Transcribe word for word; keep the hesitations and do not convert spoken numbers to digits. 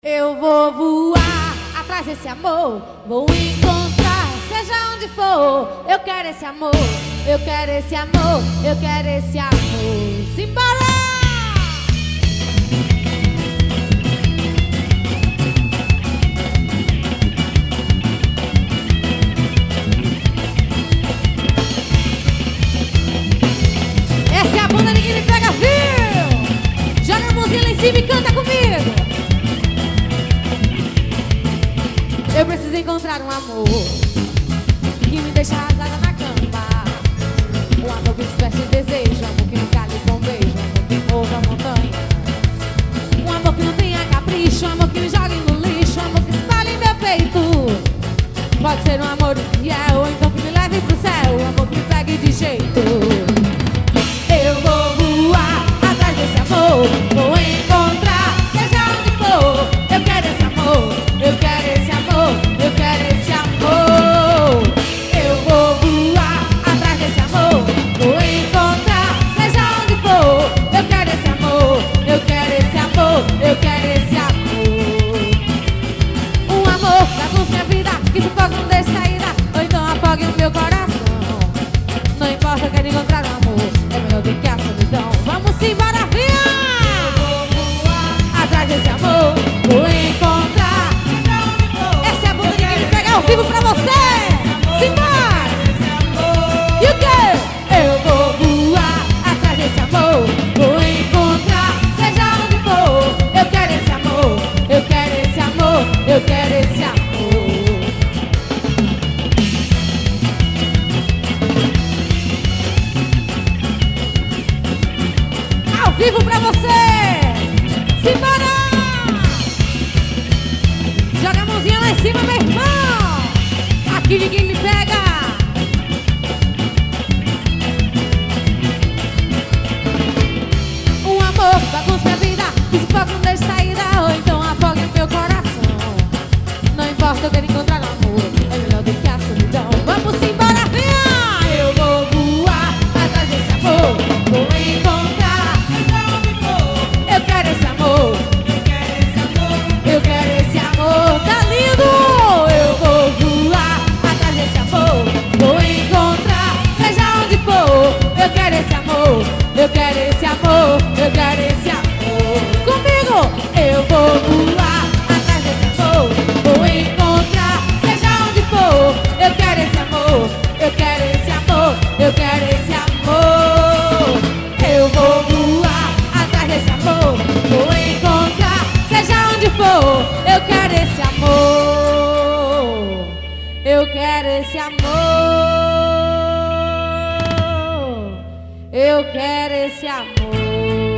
Eu vou voar atrás desse amor, vou encontrar, seja onde for. Eu quero esse amor, eu quero esse amor, eu quero esse amor. Simbora! Essa é a banda Ninguém Me Pega, viu? Joga a mãozinha lá em cima e canta comigo. Eu preciso encontrar um amor que me deixa arrasada na cama. Um amor que desperte desejo, um amor que me cale com beijo, um amor que mova montanhas. Um amor que não tenha capricho, um amor que me jogue no lixo, um amor que espalhe em meu peito. Pode ser um amor infiel, ou então que me leve pro céu, um amor que me pegue de jeito. Eu vou voar atrás desse amor, vou encontrar, seja onde for. Eu quero esse amor, eu quero esse amor, eu quero esse amor. Eu vou voar atrás desse amor, vou encontrar, seja onde for. Eu quero esse amor, eu quero esse amor, eu quero esse amor. Um amor que bagunça minha vida, que sufoca não deixa saída, ou então afogue o meu coração. Não importa, eu quero encontrar um amor, é melhor do que a solidão. Vamos embora, via! Eu vou voar atrás desse amor, vou encontrar, essa é a bunda que Ninguém Me Pega ao vivo pra você. Simbora! E o quê? Eu vou voar atrás desse amor, vou encontrar, seja onde for. Eu quero esse amor, eu quero esse amor, eu quero esse amor. Ao vivo pra você! Simbora! Joga a mãozinha lá em cima, meu irmão! Aqui ninguém me pega! Um amor que bagunça minha vida, que sufoca não deixa saída, ou então afoga o meu coração. Não importa, eu quero encontrar um amor, é melhor do que a solidão. Vamos embora, vem! Eu vou voar atrás desse amor, vou encontrar, seja onde for. Eu quero esse amor, eu quero esse amor, eu quero esse amor. Tá lindo! Eu vou voar atrás desse amor, vou encontrar, seja onde for. Eu quero esse amor, eu quero esse amor, eu quero esse amor. Comigo! Eu vou voar atrás desse amor, vou encontrar, seja onde for. Eu quero esse amor, eu quero esse amor, eu quero esse amor. Eu vou voar atrás desse amor, vou encontrar, seja onde for. Eu quero esse amor, eu quero esse amor, eu quero esse amor.